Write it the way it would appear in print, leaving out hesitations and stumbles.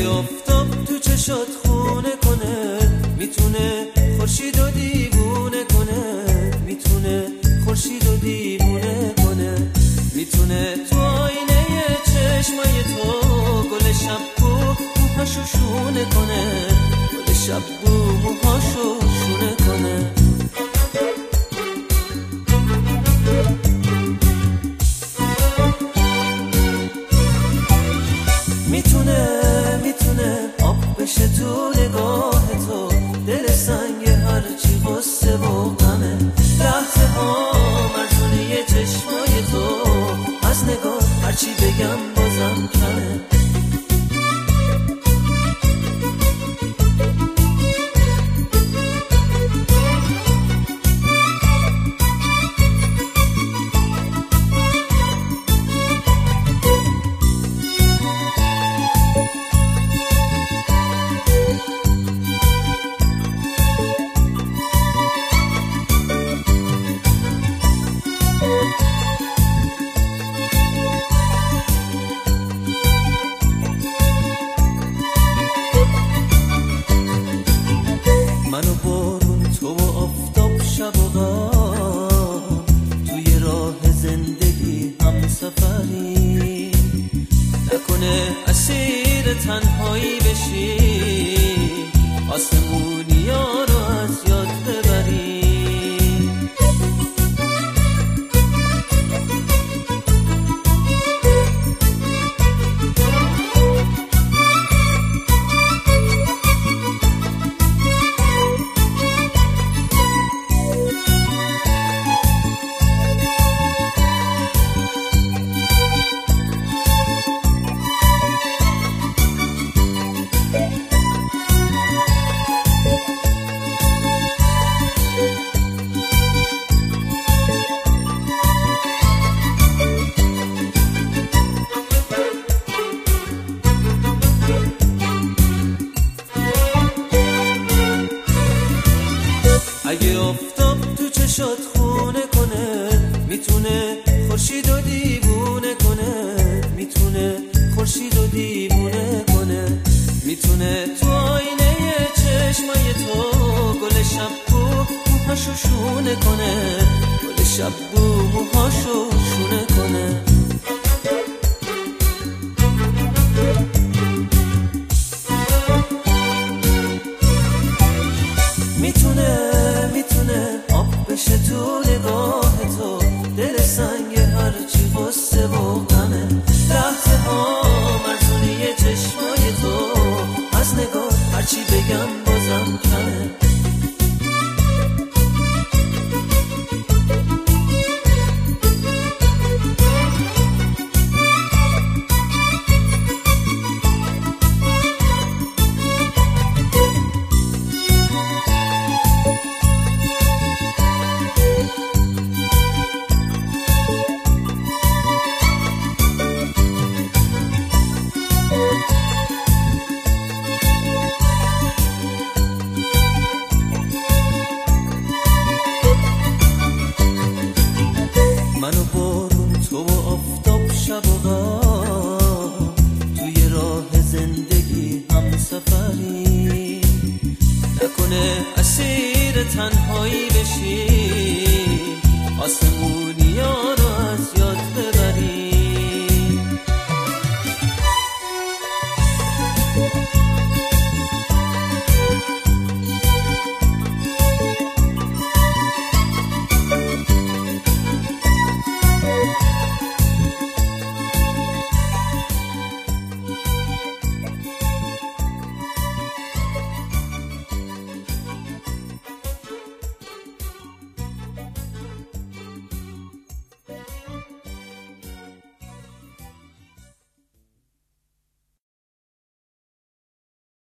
اگه آفتاب تو چشات خونه کنه، میتونه خورشید و دیوونه کنه، میتونه خورشید و دیوونه کنه، میتونه تو آینه چشمای تو گل شب بو موهاشو شونه کنه، گل شب بو موهاشو شونه کنه. میتونه آب بشه تو نگاه تو، دل سنگ هرچی غصه و غمه، لحظه ها مرزونه چشمای تو، از نگاه هرچی بگم بازم کمه. من و بارون، تو و آفتاب، شب و غم، توی راه زندگی هم سفری، نکنه اسیر تنهایی بشی، آسمونیا رو از یاد ببری. اگه آفتاب تو چشات خونه کنه، میتونه خورشید و دیوونه کنه، میتونه خورشید و دیوونه کنه، میتونه تو آینه چشمای تو گل شب بو موهاشو شونه کنه، گل شب بو موهاشو شونه کنه. میتونه آب بشه تو نگاه تو، دل سنگ هرچی غصه و غمه، لحظه ها مرزونه چشمای تو، از نگاه هرچی بگم بازم کمه. من و بارون، تو و آفتاب، شب و غم، توی راه زندگی هم سفری، نکنه اسیر تنهایی بشی،